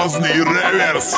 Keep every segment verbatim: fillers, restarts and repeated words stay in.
грандиозный реверс.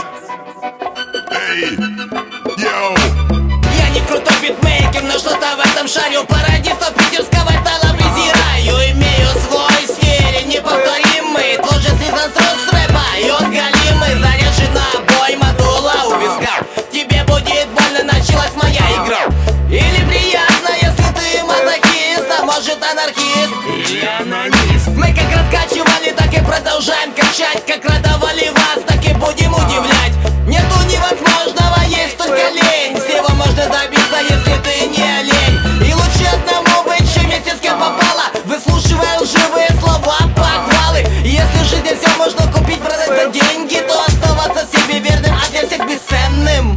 Эй, йоу! Я не крутой битмейкер, но что-то в этом шарю. Пародистов питерского стала презираю. Имею свой стиль, неповторимый. Тложит слизан с рэпа, и он галимый. Заряжена обойма, дула у виска. Тебе будет больно, началась моя игра. Или приятно, если ты мазохист, а может анархист или анонист. Мы как раскачивали, так и продолжаем качать. Как радовали вас, так и будем удивлять. Нету невозможного, есть только лень. Всего можно добиться, если ты не олень. И лучше одному быть, чем вместе с кем попало, выслушивая лживые слова, похвалы. Если в жизни все можно купить, продать за деньги, то оставаться себе верным, а для всех бесценным.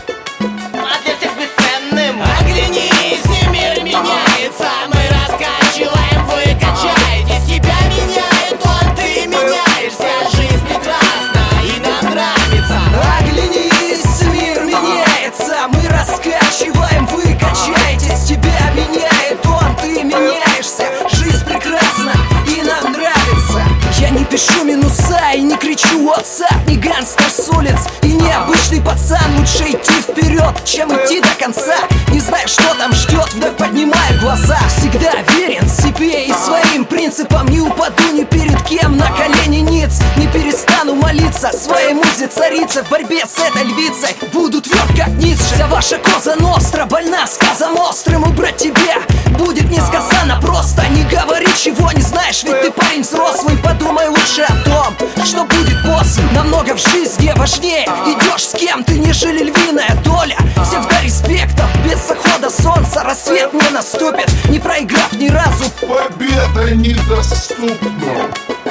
А для всех бесценным. Оглянись, и мир меняется. Мы раскачиваем, вы качаетесь. Тебя меняет он, ты меняешься. Жизнь прекрасна и нам нравится. Оглянись, мир меняется. Мы раскачиваем, вы качаетесь. Тебя меняет он, ты меняешься. Жизнь прекрасна и нам нравится. Я не пишу минуса и не кричу WhatsApp, не гангстер с улиц и не обычный пацан. Лучше идти вперед, чем идти до конца. Не знаю, что там ждет, вновь поднимаю глаза. Всегда верен себе и своим принципам. Не упаду ни перед кем на колени ниц. Не перестану молиться своей музе царице. В борьбе с этой львицей буду тверд как ниц. Вся ваша коза ностра больна сказом острым. Убрать тебя будет несказанно просто. Не говори, чего не знаешь, ведь ты парень взрослый. Подумай лучше о том, что будет после. Намного в жизни важнее идешь с кем-то, нежели львиная доля. Всегда респектов, без захода солнца рассвет не наступит, не проиграв ни разу. Победа недоступна.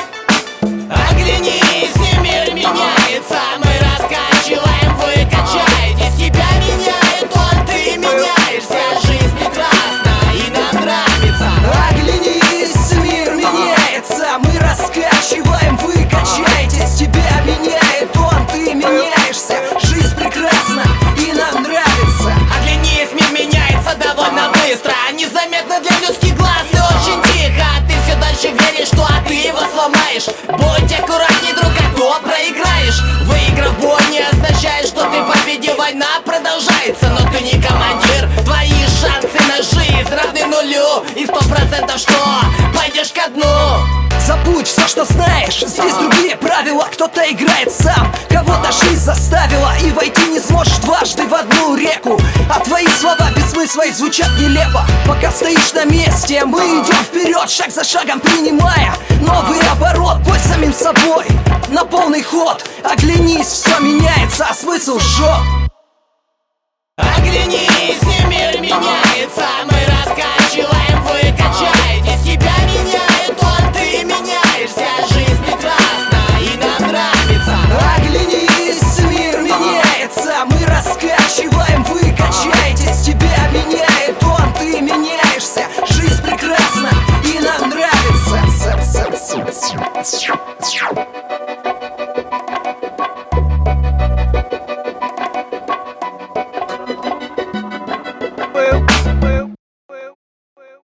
Оглянись, и мир меняется. Мы раскачиваем, вы качаетесь. Тебя меняет он, ты меняешься. Жизнь прекрасна и нам нравится. Оглянись, мир меняется. Мы раскачиваем, вы качаетесь. Тебя меняет он, ты меняешься. Жизнь прекрасна и нам нравится. Оглянись, мир меняется довольно быстро, незаметно для людских глаз и очень тихо. Ты все дальше веришь, что а ты его сломаешь. Будь аккуратней, друг, а то проиграешь. Выиграв бой не означает, что ты победил. Война продолжается, но ты не командир. Твои шансы на жизнь равны нулю. И сто процентов что пойдешь ко дну. Забудь все, что знаешь. Здесь другие правила. Кто-то играет сам, кого-то жизнь заставила. И войти не сможешь дважды в одну реку. А твои слова без смысла и звучат нелепо. Пока стоишь на месте, мы идем вперед, шаг за шагом принимая новый оборот. Будь самим собой на полный ход. Оглянись, все меняется, а смысл шок. Оглянись, и мир меняется. Мы раскачиваем, вы качаетесь. Тебя меняет он, ты меняешься. Жизнь прекрасна и нам нравится. Оглянись, мир меняется. Мы раскачиваем, вы качаетесь. Тебя меняет он, ты меняешься. Жизнь прекрасна и нам нравится.